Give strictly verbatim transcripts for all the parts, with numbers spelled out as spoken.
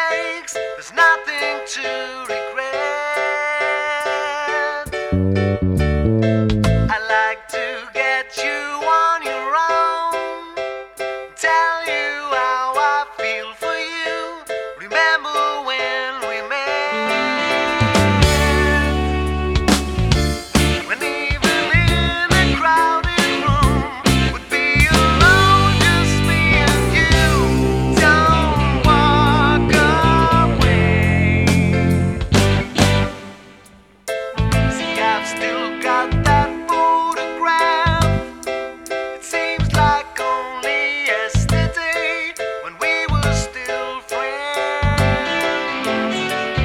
mistakes, there's nothing to regret. I like to get you on your own, tell you how I feel for you. Remember when we met, when even in a crowded room would be alone, just me and you. Don't walk away. See, I've still got that photograph. It seems like only yesterday when we were still friends.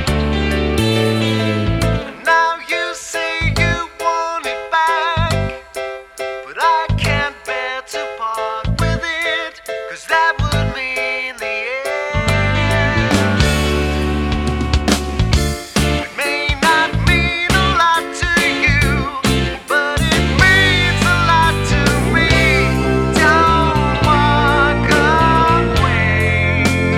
And now you say you want it back, but I can't bear to part with it, 'cause that would mean the end. It may not mean a lot to you, but it means a lot to me. Don't walk away.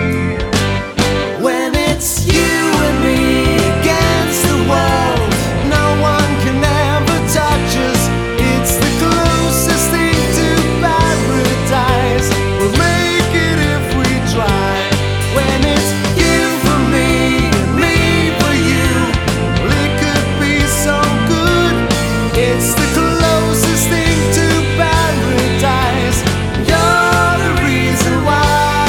When it's you and me against the world, no one can ever touch us. It's the closest thing to paradise. We'll make it if we try. When it's you for me and me for you, well, it could be so good. It's the closest thing to paradise. You're the reason why.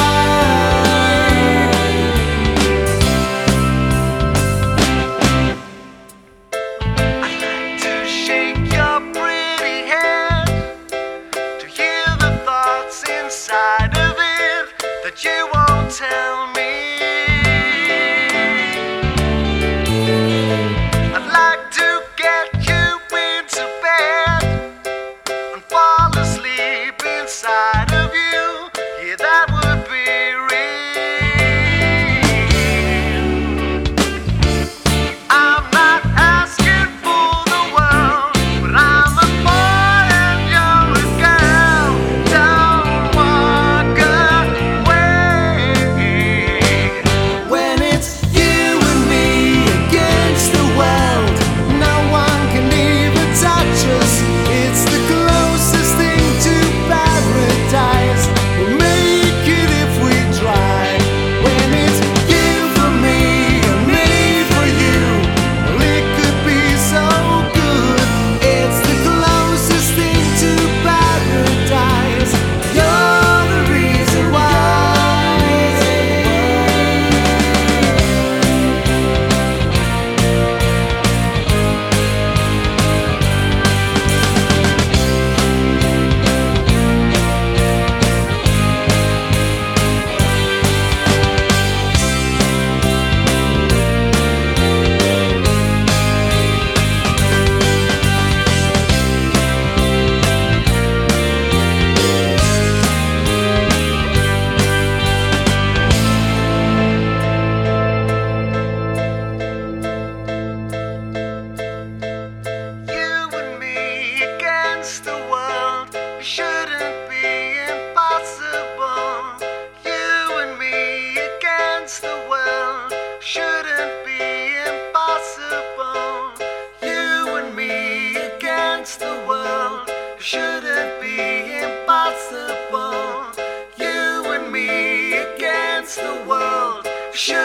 I'd like to shake your pretty head, to hear the thoughts inside of it that you won't tell me. I'd like to get you into bed and fall asleep inside of you. Yeah, that would be real. I'm not asking for the world, but I'm a boy and you're a girl. Don't walk away. When it's you and me against the world, no one can even touch us. It's the closest thing to paradise. We'll make it if we try. When it's you for me and me for you, well, it could be so good. It's the closest thing to paradise. You're the reason why. You and me against the world, it shouldn't be impossible. You and me against the world, shouldn't be impossible. You and me against the world, shouldn't be impossible. You and me against the world, should